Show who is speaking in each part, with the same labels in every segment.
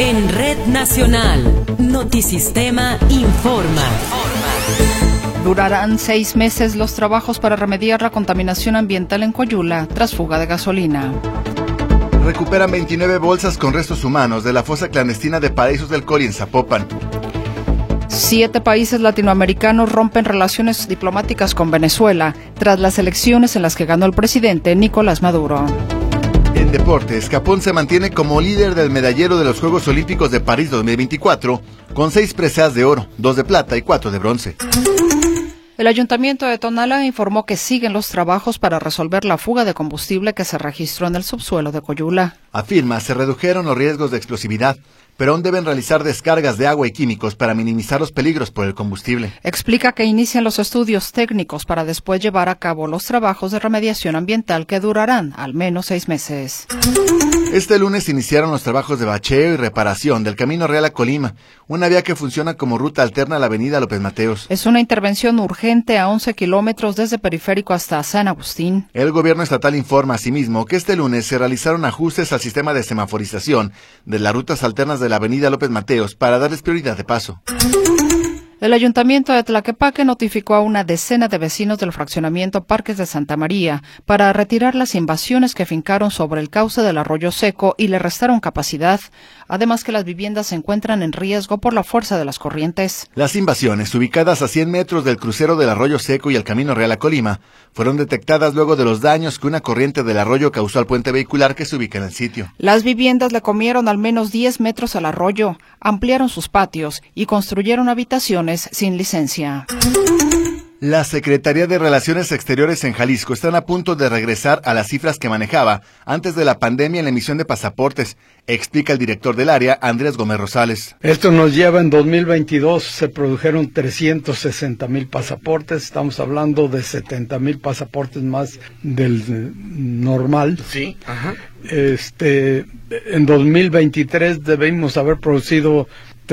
Speaker 1: En Red Nacional, Notisistema informa.
Speaker 2: Durarán 6 meses los trabajos para remediar la contaminación ambiental en Coyula tras fuga de gasolina.
Speaker 3: Recuperan 29 bolsas con restos humanos de la fosa clandestina de Paraísos del Coli en Zapopan.
Speaker 2: 7 países latinoamericanos rompen relaciones diplomáticas con Venezuela tras las elecciones en las que ganó el presidente Nicolás Maduro.
Speaker 3: En deportes, Japón se mantiene como líder del medallero de los Juegos Olímpicos de París 2024, con 6 preseas de oro, 2 de plata y 4 de bronce.
Speaker 2: El Ayuntamiento de Tonalá informó que siguen los trabajos para resolver la fuga de combustible que se registró en el subsuelo de Coyula.
Speaker 3: Afirma, se redujeron los riesgos de explosividad, pero aún deben realizar descargas de agua y químicos para minimizar los peligros por el combustible.
Speaker 2: Explica que inician los estudios técnicos para después llevar a cabo los trabajos de remediación ambiental que durarán al menos 6 meses.
Speaker 3: Este lunes iniciaron los trabajos de bacheo y reparación del Camino Real a Colima, una vía que funciona como ruta alterna a la avenida López Mateos.
Speaker 2: Es una intervención urgente a 11 kilómetros desde Periférico hasta San Agustín.
Speaker 3: El gobierno estatal informa asimismo que este lunes se realizaron ajustes al sistema de semaforización de las rutas alternas de la avenida López Mateos para darles prioridad de paso.
Speaker 2: El Ayuntamiento de Tlaquepaque notificó a una decena de vecinos del fraccionamiento Parques de Santa María para retirar las invasiones que fincaron sobre el cauce del arroyo seco y le restaron capacidad, además que las viviendas se encuentran en riesgo por la fuerza de las corrientes.
Speaker 3: Las invasiones, ubicadas a 100 metros del crucero del arroyo seco y el Camino Real a Colima, fueron detectadas luego de los daños que una corriente del arroyo causó al puente vehicular que se ubica en el sitio.
Speaker 2: Las viviendas le comieron al menos 10 metros al arroyo, ampliaron sus patios y construyeron habitaciones sin licencia.
Speaker 3: La Secretaría de Relaciones Exteriores en Jalisco están a punto de regresar a las cifras que manejaba antes de la pandemia en la emisión de pasaportes, explica el director del área, Andrés Gómez Rosales.
Speaker 4: Esto nos lleva en 2022, se produjeron 360,000 pasaportes, estamos hablando de 70,000 pasaportes más del normal.
Speaker 5: Sí, ajá.
Speaker 4: En 2023 debimos haber producido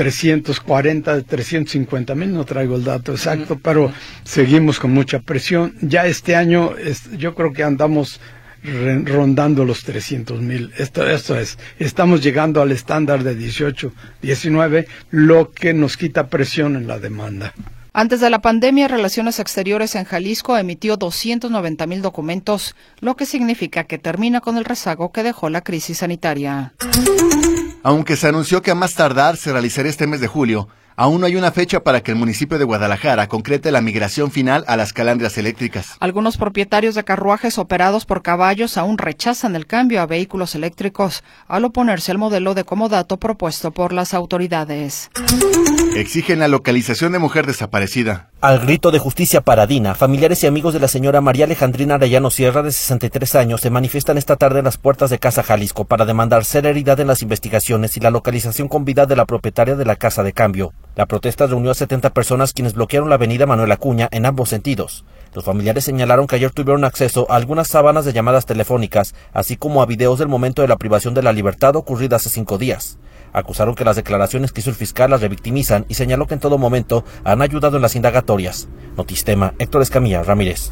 Speaker 4: 340, 350,000, no traigo el dato exacto, pero seguimos con mucha presión. Ya este año yo creo que andamos rondando los 300,000. Esto es, estamos llegando al estándar de 18, 19, lo que nos quita presión en la demanda.
Speaker 2: Antes de la pandemia, Relaciones Exteriores en Jalisco emitió 290,000 documentos, lo que significa que termina con el rezago que dejó la crisis sanitaria.
Speaker 3: Aunque se anunció que a más tardar se realizaría este mes de julio, aún no hay una fecha para que el municipio de Guadalajara concrete la migración final a las calandrias eléctricas.
Speaker 2: Algunos propietarios de carruajes operados por caballos aún rechazan el cambio a vehículos eléctricos, al oponerse al modelo de comodato propuesto por las autoridades.
Speaker 3: Exigen la localización de mujer desaparecida.
Speaker 6: Al grito de justicia para Dina, familiares y amigos de la señora María Alejandrina Arellano Sierra, de 63 años, se manifiestan esta tarde en las puertas de Casa Jalisco para demandar celeridad en las investigaciones y la localización con vida de la propietaria de la casa de cambio. La protesta reunió a 70 personas quienes bloquearon la avenida Manuel Acuña en ambos sentidos. Los familiares señalaron que ayer tuvieron acceso a algunas sábanas de llamadas telefónicas, así como a videos del momento de la privación de la libertad ocurrida hace 5 días. Acusaron que las declaraciones que hizo el fiscal las revictimizan y señaló que en todo momento han ayudado en las indagatorias. Notistema, Héctor Escamilla Ramírez.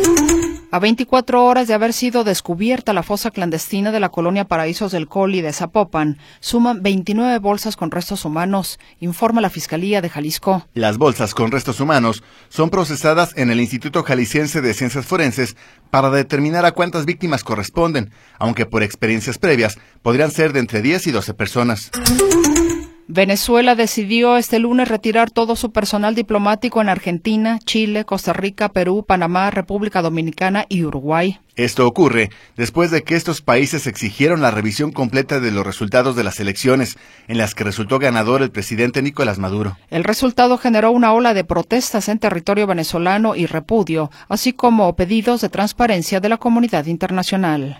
Speaker 2: A 24 horas de haber sido descubierta la fosa clandestina de la colonia Paraísos del Coli de Zapopan, suman 29 bolsas con restos humanos, informa la Fiscalía de Jalisco.
Speaker 3: Las bolsas con restos humanos son procesadas en el Instituto Jalisciense de Ciencias Forenses para determinar a cuántas víctimas corresponden, aunque por experiencias previas podrían ser de entre 10 y 12 personas.
Speaker 2: Venezuela decidió este lunes retirar todo su personal diplomático en Argentina, Chile, Costa Rica, Perú, Panamá, República Dominicana y Uruguay.
Speaker 3: Esto ocurre después de que estos países exigieron la revisión completa de los resultados de las elecciones, en las que resultó ganador el presidente Nicolás Maduro.
Speaker 2: El resultado generó una ola de protestas en territorio venezolano y repudio, así como pedidos de transparencia de la comunidad internacional.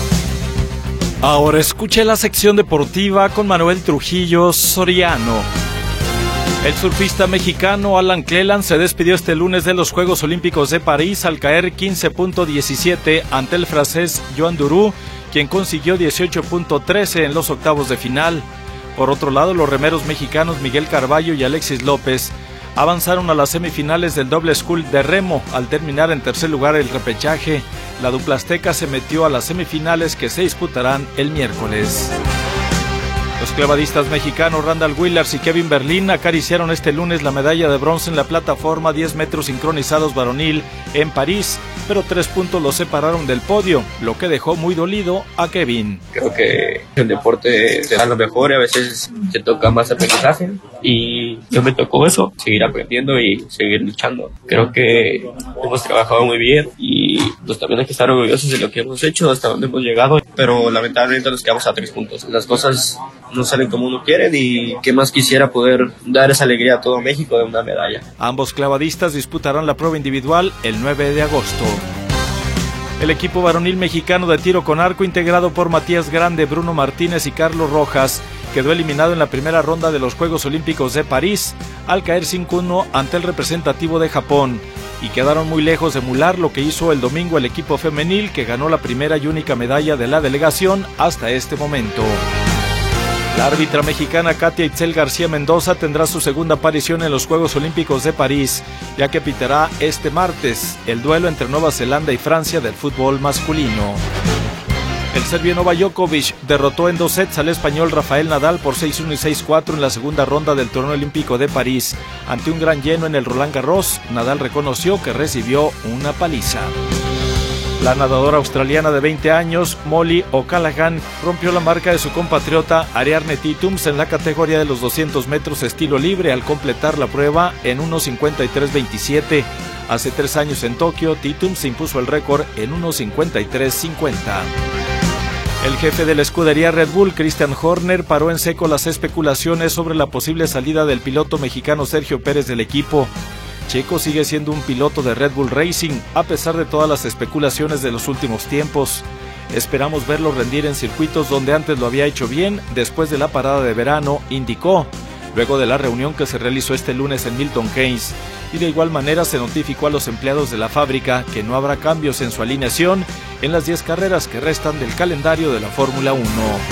Speaker 7: Ahora escuche la sección deportiva con Manuel Trujillo Soriano. El surfista mexicano Alan Cleland se despidió este lunes de los Juegos Olímpicos de París al caer 15.17 ante el francés Joan Duru, quien consiguió 18.13 en los octavos de final. Por otro lado, los remeros mexicanos Miguel Carballo y Alexis López avanzaron a las semifinales del doble scull de remo al terminar en tercer lugar el repechaje. La dupla azteca se metió a las semifinales que se disputarán el miércoles. Los clavadistas mexicanos Randall Willers y Kevin Berlín acariciaron este lunes la medalla de bronce en la plataforma 10 metros sincronizados varonil en París, pero 3 puntos los separaron del podio, lo que dejó muy dolido a Kevin.
Speaker 5: Creo que el deporte te da lo mejor y a veces te toca más aprendizaje y yo me tocó eso, seguir aprendiendo y seguir luchando. Creo que hemos trabajado muy bien y pues también hay que estar orgullosos de lo que hemos hecho, hasta donde hemos llegado, pero lamentablemente nos quedamos a 3 puntos. Las cosas no salen como uno quiere y qué más quisiera poder dar esa alegría a todo México de una medalla.
Speaker 7: Ambos clavadistas disputarán la prueba individual el 9 de agosto. El equipo varonil mexicano de tiro con arco, integrado por Matías Grande, Bruno Martínez y Carlos Rojas, quedó eliminado en la primera ronda de los Juegos Olímpicos de París al caer 5-1 ante el representativo de Japón, y quedaron muy lejos de emular lo que hizo el domingo el equipo femenil, que ganó la primera y única medalla de la delegación hasta este momento. La árbitra mexicana Katia Itzel García Mendoza tendrá su segunda aparición en los Juegos Olímpicos de París, ya que pitará este martes el duelo entre Nueva Zelanda y Francia del fútbol masculino. El serbio Novak Djokovic derrotó en 2 sets al español Rafael Nadal por 6-1 y 6-4 en la segunda ronda del torneo olímpico de París. Ante un gran lleno en el Roland Garros, Nadal reconoció que recibió una paliza. La nadadora australiana de 20 años, Molly O'Callaghan, rompió la marca de su compatriota Ariarne Titums en la categoría de los 200 metros estilo libre al completar la prueba en 1:53.27. Hace 3 años en Tokio, Titums se impuso el récord en 1:53.50. El jefe de la escudería Red Bull, Christian Horner, paró en seco las especulaciones sobre la posible salida del piloto mexicano Sergio Pérez del equipo. Checo sigue siendo un piloto de Red Bull Racing, a pesar de todas las especulaciones de los últimos tiempos. Esperamos verlo rendir en circuitos donde antes lo había hecho bien, después de la parada de verano, indicó, luego de la reunión que se realizó este lunes en Milton Keynes. Y de igual manera se notificó a los empleados de la fábrica que no habrá cambios en su alineación en las 10 carreras que restan del calendario de la Fórmula 1.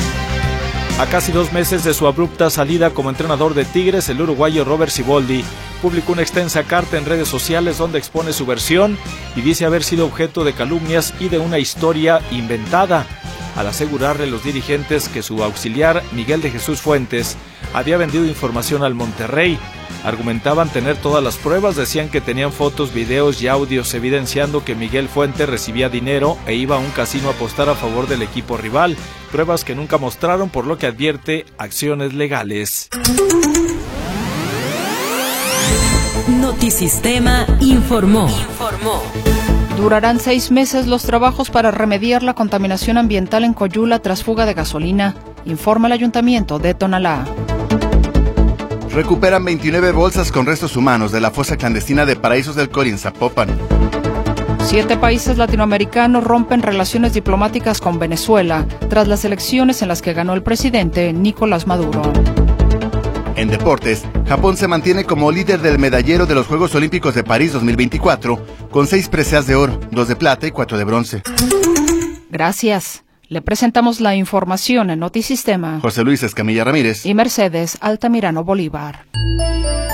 Speaker 7: A casi 2 meses de su abrupta salida como entrenador de Tigres, el uruguayo Robert Siboldi publicó una extensa carta en redes sociales donde expone su versión y dice haber sido objeto de calumnias y de una historia inventada, al asegurarle a los dirigentes que su auxiliar, Miguel de Jesús Fuentes, había vendido información al Monterrey. Argumentaban tener todas las pruebas, decían que tenían fotos, videos y audios evidenciando que Miguel Fuentes recibía dinero e iba a un casino a apostar a favor del equipo rival, pruebas que nunca mostraron, por lo que advierte acciones legales.
Speaker 1: Notisistema informó.
Speaker 2: Durarán 6 meses los trabajos para remediar la contaminación ambiental en Coyula tras fuga de gasolina, informa el Ayuntamiento de Tonalá.
Speaker 3: Recuperan 29 bolsas con restos humanos de la fosa clandestina de Paraísos del Cori en Zapopan.
Speaker 2: 7 países latinoamericanos rompen relaciones diplomáticas con Venezuela tras las elecciones en las que ganó el presidente Nicolás Maduro.
Speaker 3: En deportes, Japón se mantiene como líder del medallero de los Juegos Olímpicos de París 2024, con 6 preseas de oro, 2 de plata y 4 de bronce.
Speaker 2: Gracias. Le presentamos la información en Notisistema.
Speaker 3: José Luis Escamilla Ramírez
Speaker 2: y Mercedes Altamirano Bolívar.